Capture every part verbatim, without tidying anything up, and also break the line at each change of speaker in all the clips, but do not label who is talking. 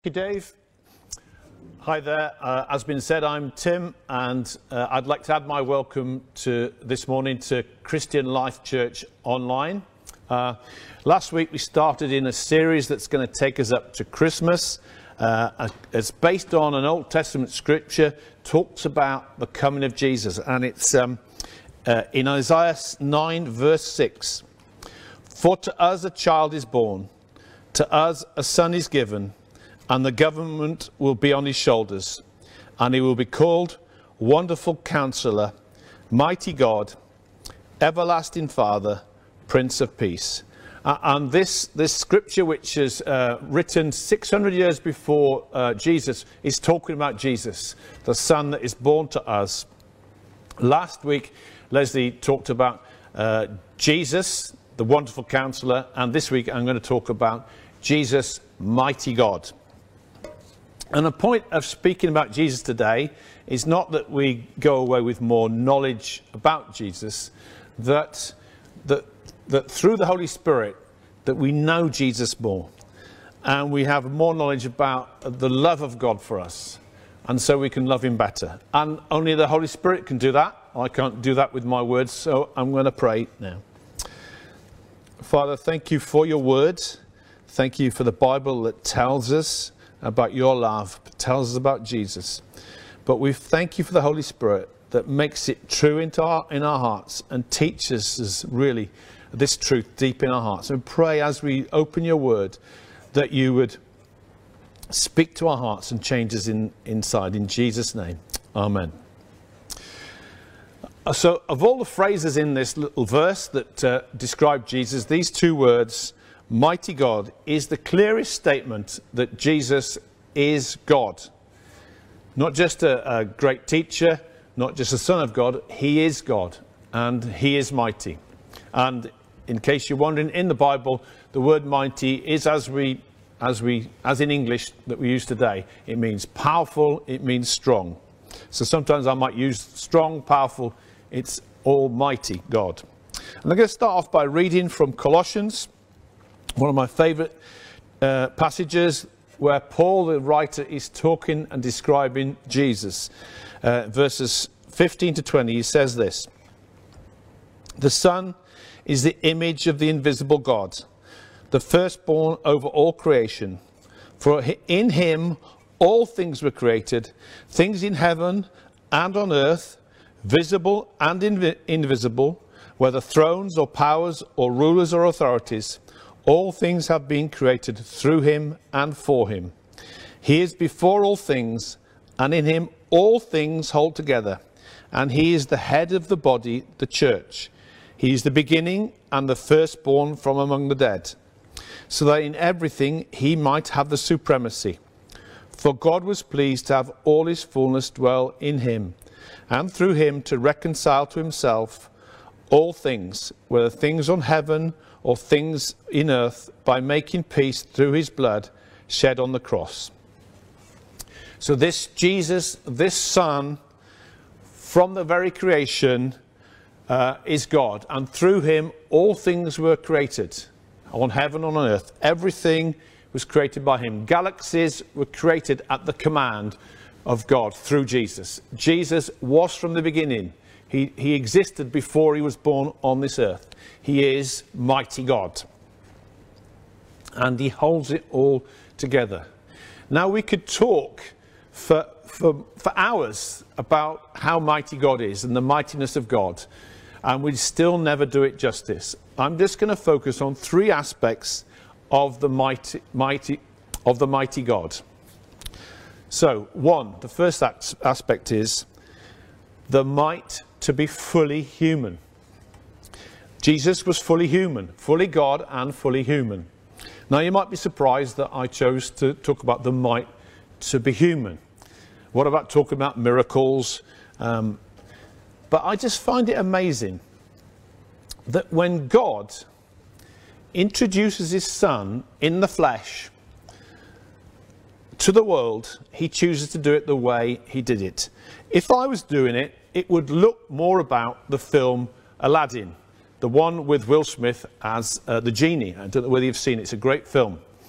Thank you, Dave. Hi there. Uh, as been said, I'm Tim, and uh, I'd like to add my welcome to this morning to Christian Life Church Online. Uh, last week we started in a series that's going to take us up to Christmas. Uh, it's based on an Old Testament scripture, talks about the coming of Jesus, and it's um, uh, in Isaiah nine verse six. For to us a child is born, to us a son is given, and the government will be on his shoulders, and he will be called Wonderful Counselor, Mighty God, Everlasting Father, Prince of Peace. Uh, and this, this scripture, which is uh, written six hundred years before uh, Jesus, is talking about Jesus, the Son that is born to us. Last week, Leslie talked about uh, Jesus, the Wonderful Counselor, and this week I'm going to talk about Jesus, Mighty God. And the point of speaking about Jesus today is not that we go away with more knowledge about Jesus, that, that, that through the Holy Spirit, that we know Jesus more. And we have more knowledge about the love of God for us. And so we can love him better. And only the Holy Spirit can do that. I can't do that with my words, so I'm going to pray now. Father, thank you for your word. Thank you for the Bible that tells us about your love, tells us about Jesus. But we thank you for the Holy Spirit that makes it true into our, in our hearts and teaches us really this truth deep in our hearts. And pray as we open your word that you would speak to our hearts and change us in, inside. In Jesus' name, amen. So of all the phrases in this little verse that uh, describe Jesus, these two words, Mighty God, is the clearest statement that Jesus is God. Not just a, a great teacher, not just a son of God, he is God, and he is mighty. And in case you're wondering, in the Bible, the word mighty is as we, as we, as in English that we use today. It means powerful, it means strong. So sometimes I might use strong, powerful, it's Almighty God. And I'm going to start off by reading from Colossians, one of my favourite uh, passages where Paul, the writer, is talking and describing Jesus. Uh, verses fifteen to twenty, he says this: The Son is the image of the invisible God, the firstborn over all creation. For in him all things were created, things in heaven and on earth, visible and invi- invisible, whether thrones or powers or rulers or authorities. All things have been created through him and for him. He is before all things, and in him all things hold together. And he is the head of the body, the church. He is the beginning and the firstborn from among the dead, so that in everything he might have the supremacy. For God was pleased to have all his fullness dwell in him, and through him to reconcile to himself all things, whether things on heaven or things in earth, by making peace through his blood shed on the cross. So this Jesus, this Son, from the very creation, uh, is God. And through him, all things were created, on heaven and on earth. Everything was created by him. Galaxies were created at the command of God through Jesus. Jesus was from the beginning. He, he existed before he was born on this earth. He is mighty God. And he holds it all together. Now we could talk for, for, for hours about how mighty God is and the mightiness of God. And we'd still never do it justice. I'm just going to focus on three aspects of the mighty, mighty, of the mighty God. So, one, the first aspect is the might to be fully human. Jesus was fully human, fully God and fully human. Now you might be surprised that I chose to talk about the might to be human. What about talking about miracles? Um, but I just find it amazing that when God introduces his Son in the flesh to the world, he chooses to do it the way he did it. If I was doing it, it would look more about the film Aladdin, the one with Will Smith as uh, the genie. I don't know whether you've seen it. It's a great film.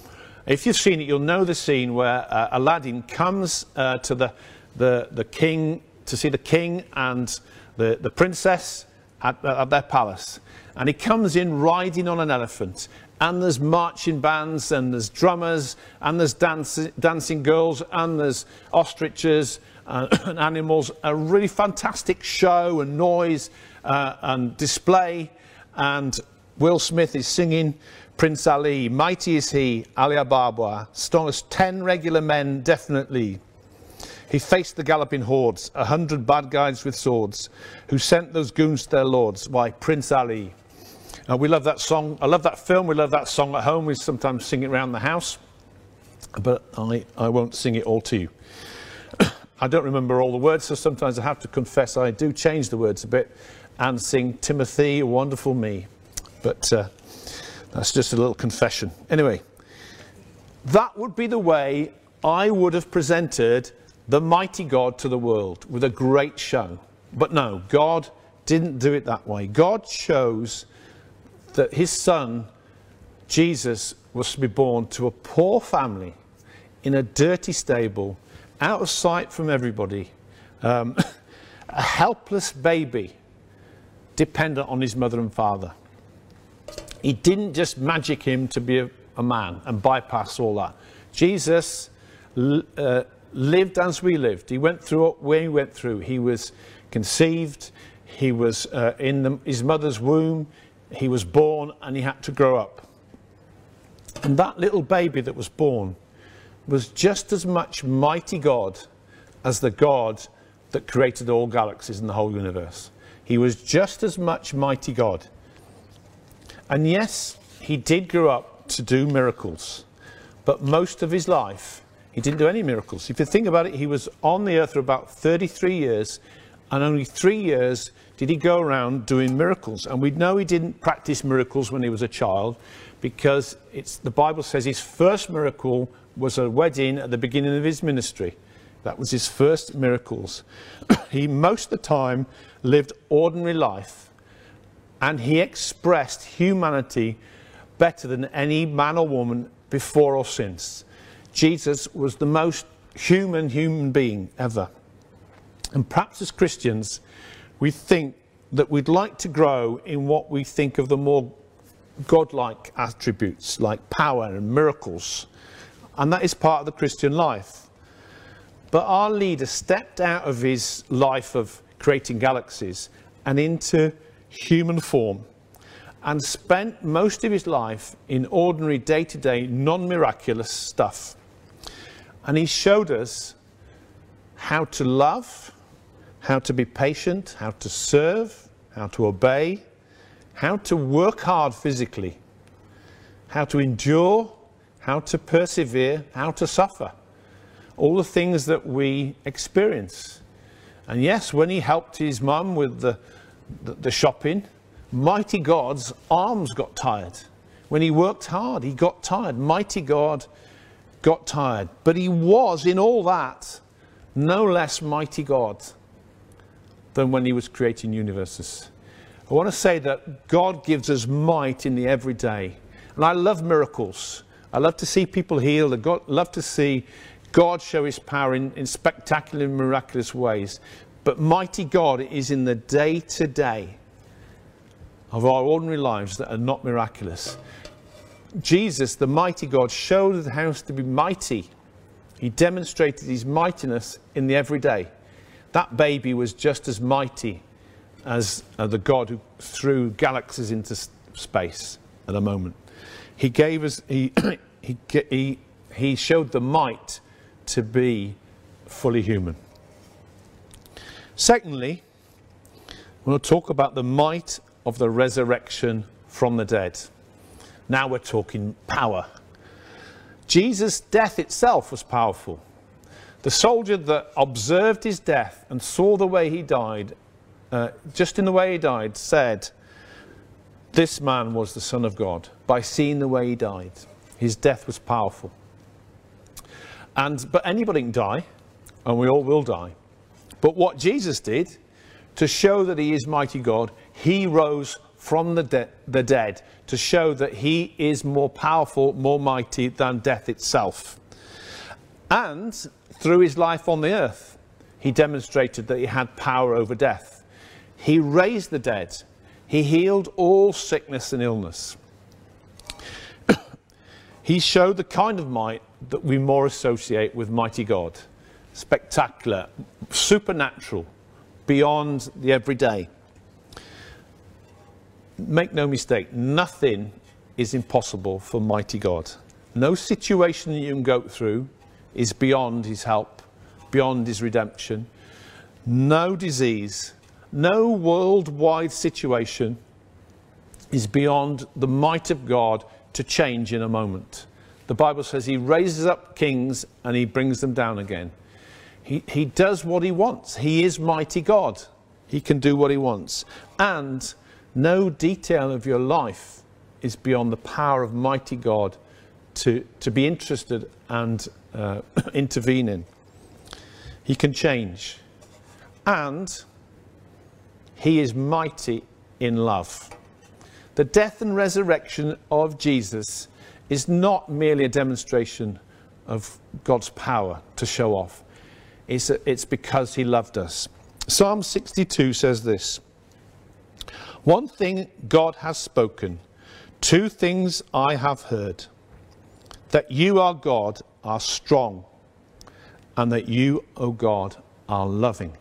If you've seen it, you'll know the scene where uh, Aladdin comes uh, to the, the, the king, to see the king and the, the princess at, at their palace. And he comes in riding on an elephant. And there's marching bands, and there's drummers, and there's dance, dancing girls, and there's ostriches uh, and animals. A really fantastic show and noise uh, and display. And Will Smith is singing Prince Ali. Mighty is he, Ali Ababa. Strong as ten regular men, definitely. He faced the galloping hordes, a hundred bad guys with swords, who sent those goons to their lords. Why, Prince Ali. Uh, we love that song. I love that film. We love that song at home. We sometimes sing it around the house. But I, I won't sing it all to you. I don't remember all the words, so sometimes I have to confess I do change the words a bit and sing Timothy, a Wonderful Me. But uh, that's just a little confession. Anyway, that would be the way I would have presented the mighty God to the world, with a great show. But no, God didn't do it that way. God chose that his son, Jesus, was to be born to a poor family in a dirty stable, out of sight from everybody, um, a helpless baby, dependent on his mother and father. He didn't just magic him to be a, a man and bypass all that. Jesus uh, lived as we lived. He went through what we went through. He was conceived, he was uh, in the, his mother's womb, he was born, and he had to grow up. And that little baby that was born was just as much mighty God as the God that created all galaxies in the whole universe. He was just as much mighty God. And yes, he did grow up to do miracles, but most of his life he didn't do any miracles. If you think about it, he was on the earth for about thirty-three years, and only three years did he go around doing miracles. And we know he didn't practice miracles when he was a child, because it's, the Bible says his first miracle was a wedding at the beginning of his ministry. That was his first miracles. He most of the time lived ordinary life, and he expressed humanity better than any man or woman before or since. Jesus was the most human human being ever. And perhaps as Christians, we think that we'd like to grow in what we think of the more godlike attributes, like power and miracles. And that is part of the Christian life. But our leader stepped out of his life of creating galaxies and into human form, and spent most of his life in ordinary day-to-day non-miraculous stuff. And he showed us how to love, how to be patient, how to serve, how to obey, how to work hard physically, how to endure, how to persevere, how to suffer. All the things that we experience. And yes, when he helped his mum with the, the, the shopping, mighty God's arms got tired. When he worked hard, he got tired. Mighty God got tired. But he was, in all that, no less mighty God than when he was creating universes. I want to say that God gives us might in the everyday. And I love miracles. I love to see people healed. I love to see God show his power in, in spectacular, miraculous ways. But mighty God is in the day-to-day of our ordinary lives that are not miraculous. Jesus, the mighty God, showed how to be mighty. He demonstrated his mightiness in the everyday. That baby was just as mighty as uh, the God who threw galaxies into space at a moment. He gave us, he, he, he, he showed the might to be fully human. Secondly, I want to talk about the might of the resurrection from the dead. Now we're talking power. Jesus' death itself was powerful. The soldier that observed his death and saw the way he died, uh, just in the way he died, said, this man was the Son of God, by seeing the way he died. His death was powerful. And, but anybody can die, and we all will die. But what Jesus did, to show that he is mighty God, he rose from the, de the dead to show that he is more powerful, more mighty than death itself. And through his life on the earth, he demonstrated that he had power over death. He raised the dead. He healed all sickness and illness. He showed the kind of might that we more associate with mighty God. Spectacular, supernatural, beyond the everyday. Make no mistake, nothing is impossible for mighty God. No situation that you can go through is beyond his help, beyond his redemption. No disease, no worldwide situation is beyond the might of God to change in a moment. The Bible says he raises up kings and he brings them down again. He, he does what he wants. He is mighty God. He can do what he wants. And no detail of your life is beyond the power of mighty God to, to be interested and uh, intervene in. He can change. And he is mighty in love. The death and resurrection of Jesus is not merely a demonstration of God's power to show off. It's, a, it's because he loved us. Psalm sixty-two says this: one thing God has spoken, two things I have heard, that you, our God, are strong, and that you, O God, are loving.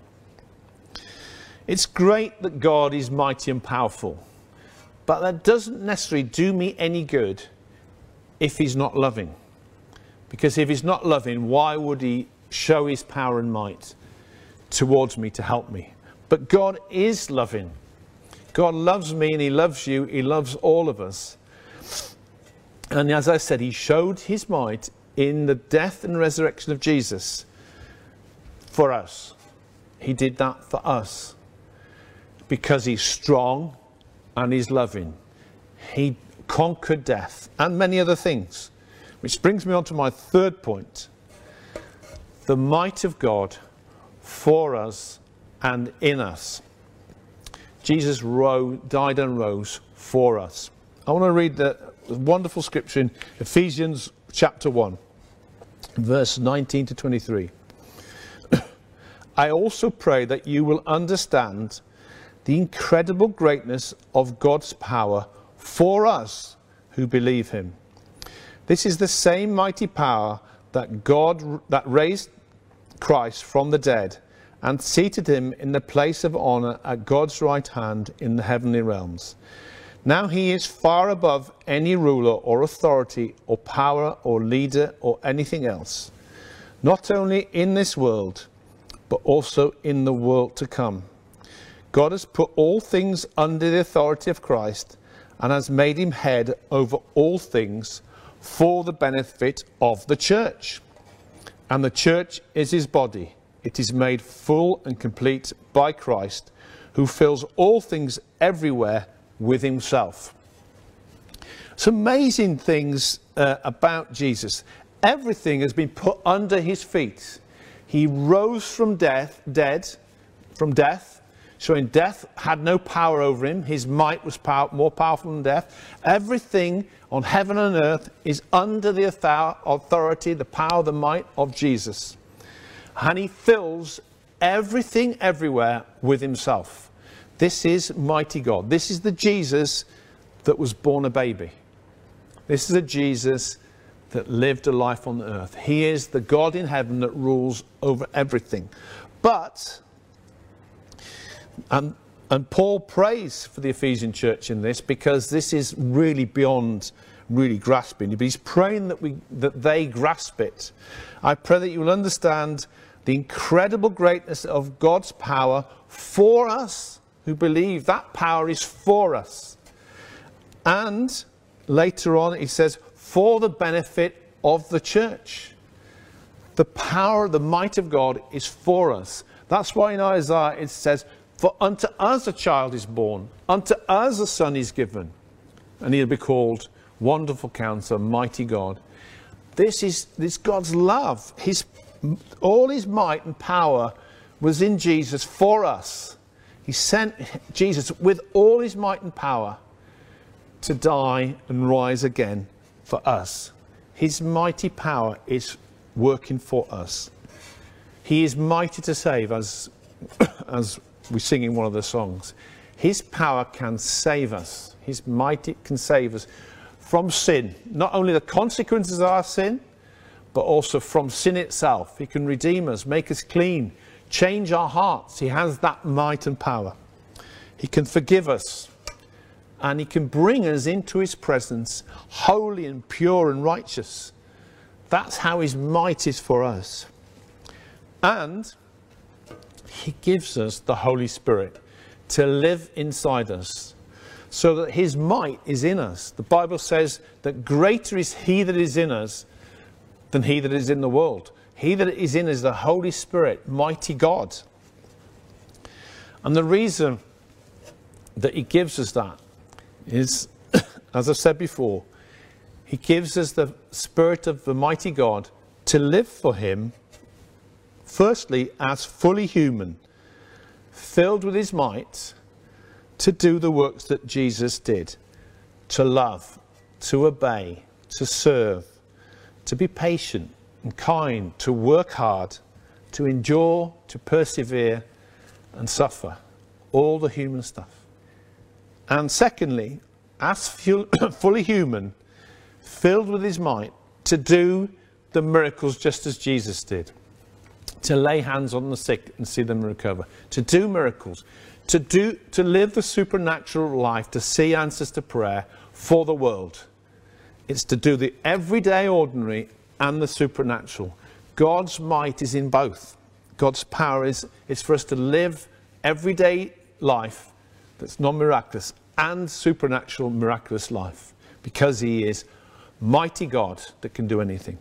It's great that God is mighty and powerful, but that doesn't necessarily do me any good if he's not loving. Because if he's not loving, why would he show his power and might towards me to help me? But God is loving. God loves me and he loves you. He loves all of us. And as I said, he showed his might in the death and resurrection of Jesus for us. He did that for us because he's strong and he's loving. He conquered death and many other things. Which brings me on to my third point. The might of God for us and in us. Jesus rose, died and rose for us. I want to read the wonderful scripture in Ephesians chapter one, verse nineteen to twenty-three. I also pray that you will understand the incredible greatness of God's power for us who believe him. This is the same mighty power that God that raised Christ from the dead and seated him in the place of honor at God's right hand in the heavenly realms. Now he is far above any ruler or authority or power or leader or anything else, not only in this world, but also in the world to come. God has put all things under the authority of Christ and has made him head over all things for the benefit of the church. And the church is his body. It is made full and complete by Christ, who fills all things everywhere with himself. It's amazing things uh, about Jesus. Everything has been put under his feet. He rose from death, dead, from death, showing death had no power over him. His might was power, more powerful than death. Everything on heaven and earth is under the authority, the power, the might of Jesus. And he fills everything everywhere with himself. This is mighty God. This is the Jesus that was born a baby. This is a Jesus that lived a life on the earth. He is the God in heaven that rules over everything. But, and, and Paul prays for the Ephesian church in this, because this is really beyond really grasping. But he's praying that, we, that they grasp it. I pray that you will understand the incredible greatness of God's power for us who believe. That power is for us. And later on he says, for the benefit of the church. The power, the might of God is for us. That's why in Isaiah it says, for unto us a child is born, unto us a son is given, and he'll be called Wonderful Counselor, Mighty God. This is this God's love. His, all his might and power was in Jesus for us. He sent Jesus with all his might and power to die and rise again for us. His mighty power is working for us. He is mighty to save, as, as we sing in one of the songs. His power can save us. His mighty can save us from sin. Not only the consequences of our sin, but also from sin itself. He can redeem us, make us clean, change our hearts. He has that might and power. He can forgive us, and he can bring us into his presence holy and pure and righteous. That's how his might is for us. And he gives us the Holy Spirit to live inside us, so that his might is in us. The Bible says that greater is he that is in us than he that is in the world. He that is in us is the Holy Spirit, mighty God. And the reason that he gives us that is, as I've said before, he gives us the Spirit of the mighty God to live for him, firstly as fully human, filled with his might, to do the works that Jesus did, to love, to obey, to serve, to be patient and kind, to work hard, to endure, to persevere and suffer, all the human stuff. And secondly, as fully human, filled with his might, to do the miracles just as Jesus did, to lay hands on the sick and see them recover, to do miracles, to do to live the supernatural life, to see answers to prayer for the world. It's to do the everyday ordinary and the supernatural. God's might is in both. God's power is, is for us to live everyday life that's non-miraculous and supernatural miraculous life, because he is mighty God that can do anything.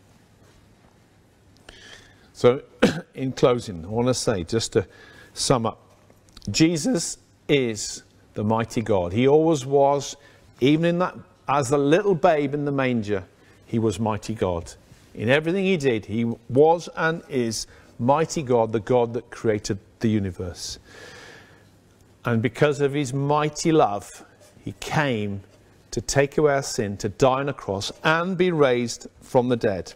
So in closing, I want to say, just to sum up, Jesus is the mighty God. He always was. Even in that, as a little babe in the manger, he was mighty God. In everything he did, he was and is mighty God, the God that created the universe. And because of his mighty love, he came to take away our sin, to die on a cross and be raised from the dead.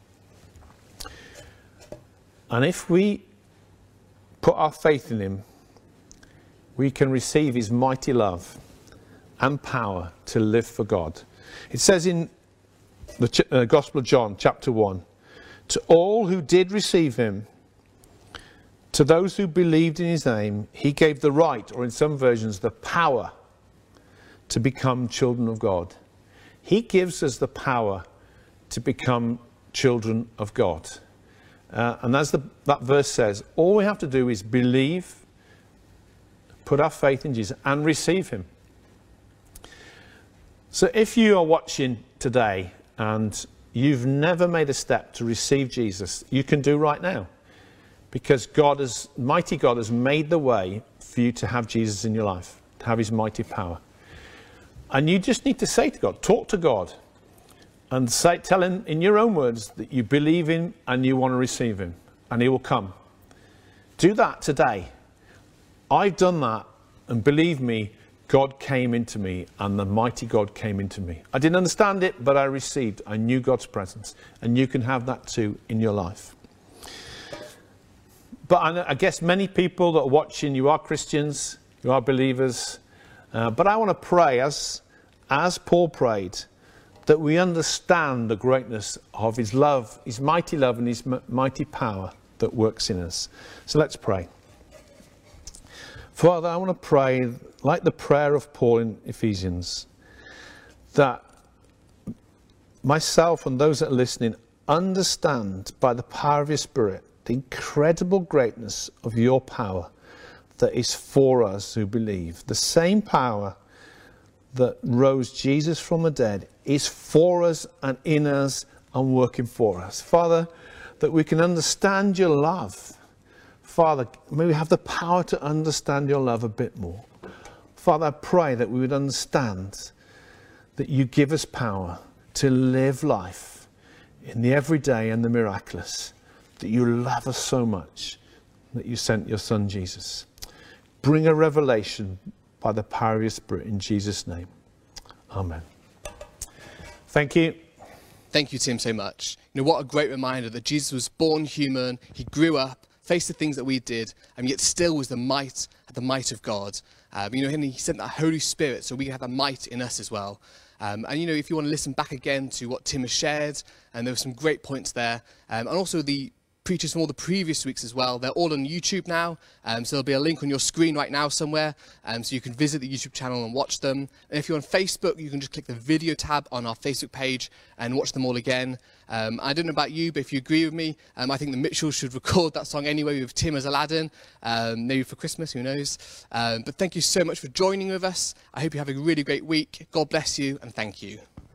And if we put our faith in him, we can receive his mighty love and power to live for God. It says in the uh, Gospel of John, chapter one, to all who did receive him, to those who believed in his name, he gave the right, or in some versions, the power to become children of God. He gives us the power to become children of God. Uh, and as the, that verse says, all we have to do is believe, put our faith in Jesus and receive him. So if you are watching today and you've never made a step to receive Jesus, you can do right now. Because God has, mighty God has made the way for you to have Jesus in your life, to have his mighty power. And you just need to say to God, talk to God, and say, tell him in your own words that you believe him and you want to receive him, and he will come. Do that today. I've done that, and believe me, God came into me, and the mighty God came into me. I didn't understand it, but I received. I knew God's presence, and you can have that too in your life. But I guess many people that are watching, you are Christians, you are believers, uh, but I want to pray, as, as Paul prayed, that we understand the greatness of his love, his mighty love and his mighty power that works in us. So let's pray. Father, I want to pray, like the prayer of Paul in Ephesians, that myself and those that are listening understand by the power of your Spirit the incredible greatness of your power that is for us who believe. The same power that rose Jesus from the dead is for us and in us and working for us. Father, that we can understand your love. Father, may we have the power to understand your love a bit more. Father, I pray that we would understand that you give us power to live life in the everyday and the miraculous, that you love us so much that you sent your son Jesus. bring a revelation by the power of your Spirit in Jesus' name. Amen. Thank you.
Thank you, Tim, so much. You know, what a great reminder that Jesus was born human, he grew up, faced the things that we did, and yet still was the might, the might of God. Um, you know, and he sent that Holy Spirit so we have the might in us as well. Um, and, you know, if you want to listen back again to what Tim has shared, and there were some great points there, um, and also the preachers from all the previous weeks as well. They're all on YouTube now, um, so there'll be a link on your screen right now somewhere, um, so you can visit the YouTube channel and watch them. And if you're on Facebook, you can just click the video tab on our Facebook page and watch them all again. Um, I don't know about you, but if you agree with me, um, I think the Mitchells should record that song anyway with Tim as Aladdin, um, maybe for Christmas, who knows. Um, but thank you so much for joining with us. I hope you have a really great week. God bless you, and thank you.